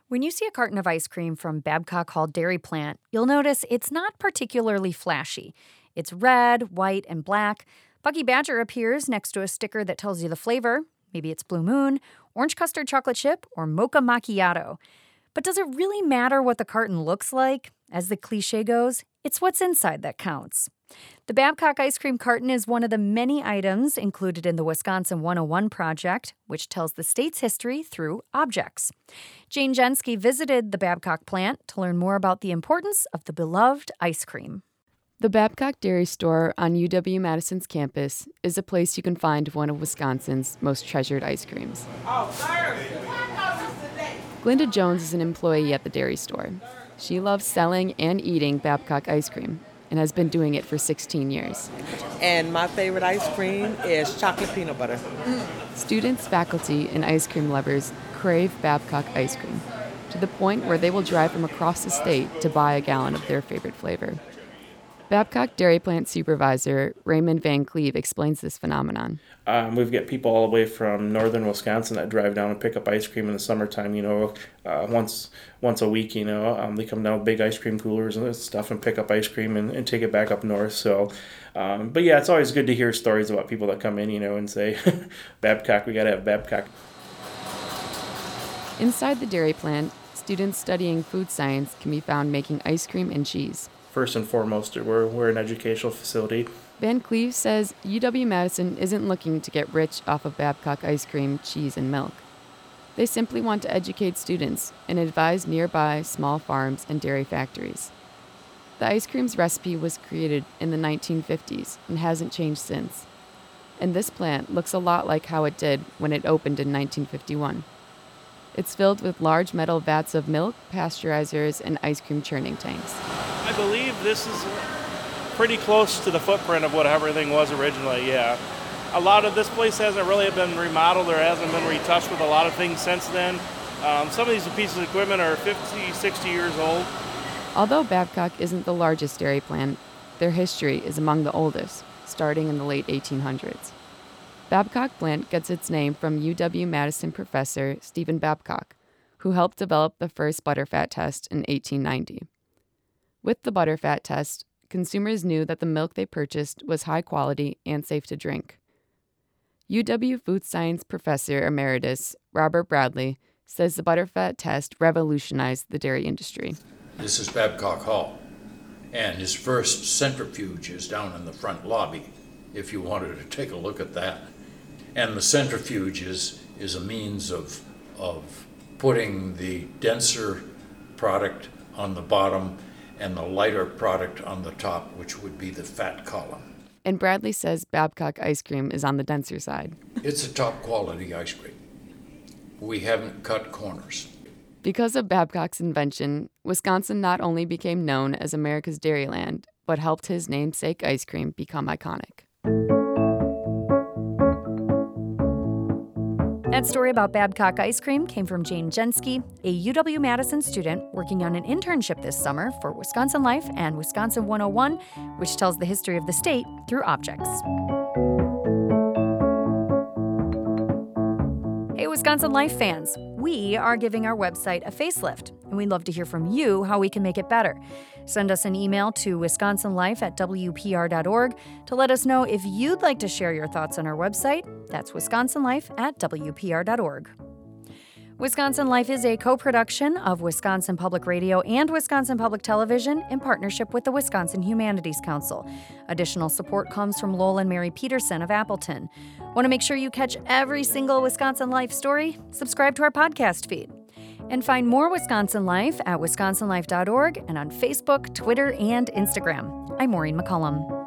When you see a carton of ice cream from Babcock Hall Dairy Plant, you'll notice it's not particularly flashy. It's red, white, and black. Bucky Badger appears next to a sticker that tells you the flavor. Maybe it's Blue Moon, orange custard chocolate chip, or mocha macchiato. But does it really matter what the carton looks like? As the cliche goes, it's what's inside that counts. The Babcock ice cream carton is one of the many items included in the Wisconsin 101 project, which tells the state's history through objects. Jane Jensky visited the Babcock plant to learn more about the importance of the beloved ice cream. The Babcock Dairy Store on UW-Madison's campus is a place you can find one of Wisconsin's most treasured ice creams. Glinda Jones is an employee at the dairy store. She loves selling and eating Babcock ice cream and has been doing it for 16 years. And my favorite ice cream is chocolate peanut butter. Students, faculty, and ice cream lovers crave Babcock ice cream to the point where they will drive from across the state to buy a gallon of their favorite flavor. Babcock Dairy Plant Supervisor Raymond Van Cleve explains this phenomenon. We've got people all the way from northern Wisconsin that drive down and pick up ice cream in the summertime, once a week, they come down with big ice cream coolers and stuff and pick up ice cream and take it back up north. So, but yeah, it's always good to hear stories about people that come in, and say, Babcock, we got to have Babcock. Inside the dairy plant, students studying food science can be found making ice cream and cheese. First and foremost, we're an educational facility. Van Cleve says UW-Madison isn't looking to get rich off of Babcock ice cream, cheese, and milk. They simply want to educate students and advise nearby small farms and dairy factories. The ice cream's recipe was created in the 1950s and hasn't changed since. And this plant looks a lot like how it did when it opened in 1951. It's filled with large metal vats of milk, pasteurizers, and ice cream churning tanks. I believe this is pretty close to the footprint of what everything was originally, yeah. A lot of this place hasn't really been remodeled or hasn't been retouched with a lot of things since then. Some of these pieces of equipment are 50, 60 years old. Although Babcock isn't the largest dairy plant, their history is among the oldest, starting in the late 1800s. Babcock plant gets its name from UW-Madison professor Stephen Babcock, who helped develop the first butterfat test in 1890. With the butterfat test, consumers knew that the milk they purchased was high quality and safe to drink. UW food science professor emeritus Robert Bradley says the butterfat test revolutionized the dairy industry. This is Babcock Hall, and his first centrifuge is down in the front lobby, if you wanted to take a look at that. And the centrifuge is a means of putting the denser product on the bottom and the lighter product on the top, which would be the fat column. And Bradley says Babcock ice cream is on the denser side. It's a top quality ice cream. We haven't cut corners. Because of Babcock's invention, Wisconsin not only became known as America's Dairyland, but helped his namesake ice cream become iconic. That story about Babcock ice cream came from Jane Jensky, a UW-Madison student working on an internship this summer for Wisconsin Life and Wisconsin 101, which tells the history of the state through objects. Hey, Wisconsin Life fans, we are giving our website a facelift, and we'd love to hear from you how we can make it better. Send us an email to wisconsinlife@wpr.org to let us know if you'd like to share your thoughts on our website. That's wisconsinlife@wpr.org. Wisconsin Life is a co-production of Wisconsin Public Radio and Wisconsin Public Television in partnership with the Wisconsin Humanities Council. Additional support comes from Lowell and Mary Peterson of Appleton. Want to make sure you catch every single Wisconsin Life story? Subscribe to our podcast feed. And find more Wisconsin Life at wisconsinlife.org and on Facebook, Twitter, and Instagram. I'm Maureen McCullum.